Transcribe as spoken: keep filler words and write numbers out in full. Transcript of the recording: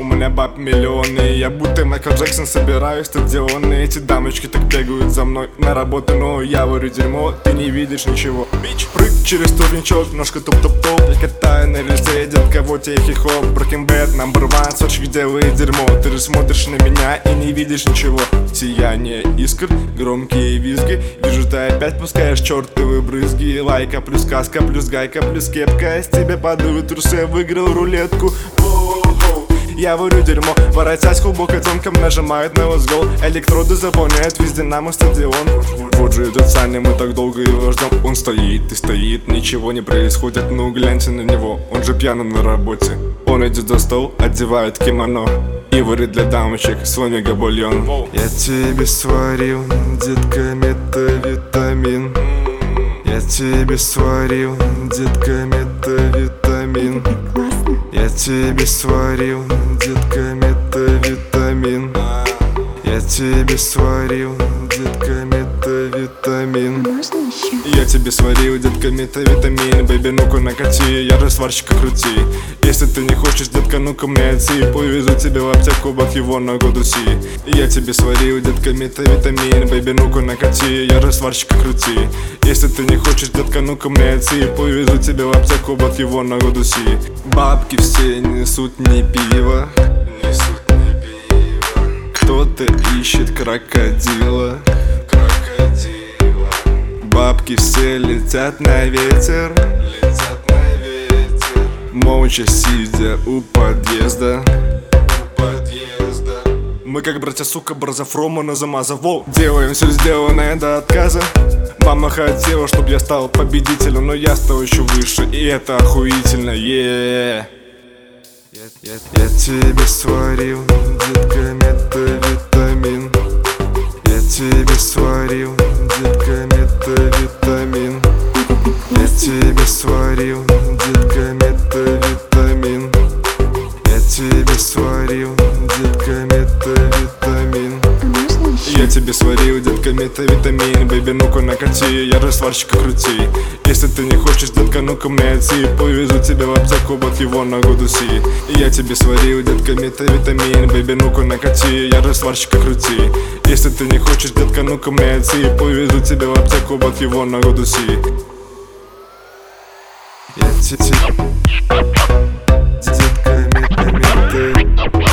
У меня баб миллионы, я будто Майкл Джексон собираю стадионы. Эти дамочки так бегают за мной на работу, но я варю дерьмо, ты не видишь ничего. Бич, прыг через турничок, ножка топ-топ-топ. Я катаю на рельсе, детка, вот я хип-хоп. Breaking Bad, number one, Сочи, где вы дерьмо. Ты же смотришь на меня и не видишь ничего. Сияние искр, громкие визги. Вижу, ты опять пускаешь чертовы брызги. Лайка плюс каска, плюс гайка, плюс кепка. С тебя падают трусы, выиграл рулетку. Я варю дерьмо, воротясь глубоко тонком, нажимает на лозгол. Электроды заполняют весь Динамо стадион. Вот же этот Саня, мы так долго его ждем. Он стоит и стоит, ничего не происходит. Ну гляньте на него, он же пьяный на работе. Он идет за стол, одевает кимоно и варит для дамочек свой мегабульон. Я тебе сварил, детка, метавитамин. Я тебе сварил, детка, метавитамин. Я тебе сварил, детка, метавитамин. Я тебе сварил, детка, метавитамин. Я тебе сварил, детка, метавитамин. Бэйби, ну-ка накати, я же сварщика крути. Если ты не хочешь, детка, ну-ка мне отси. Повезу тебя в аптеку, бах его на году си. Я тебе сварил, детка, метавитамин. Бэйби, ну-ка накати, я же сварщика крути. Если ты не хочешь, детка, ну-ка мне отси. Повезу тебя в аптеку, бах его на году си. Бабки все несут не пиво, несут не пиво. Кто-то ищет крокодила, крокодила. Бабки все летят на ветер, летят на ветер. Молча сидя у подъезда, у подъезда. Мы как братья, сука, Бразофрома на Замазово. Делаем все сделанное до отказа. Мама хотела, чтоб я стал победителем, но я стал еще выше, и это охуительно, yeah. Я, я, я тебе сварил, детка, метавитамин. Я тебе сварил, детка, метавитамин. Я тебе сварил, детка, метавитамин. Я тебе сварил, детка, метавитамин. Я тебе сварил, детка, метавитамин. Бэйби, ну-ка накати, я же сварщика крути. Если ты не хочешь, детка, ну-ка мне отси. Повезу тебя в аптеку, бот его на году си. Я тебе сварил, детка, метавитамин. Бэйби, ну-ка накати, я же сварщика крути. Если ты не хочешь, детка, ну-ка мне отси. Повезу тебя в аптеку, бот его на году си. Я тебе, детка, метавитамин.